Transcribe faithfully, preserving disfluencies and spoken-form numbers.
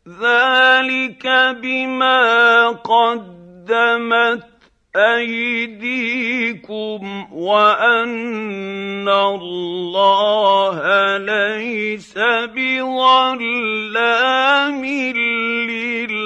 ذلك بما قدمت أيديكم وأن الله ليس بظلام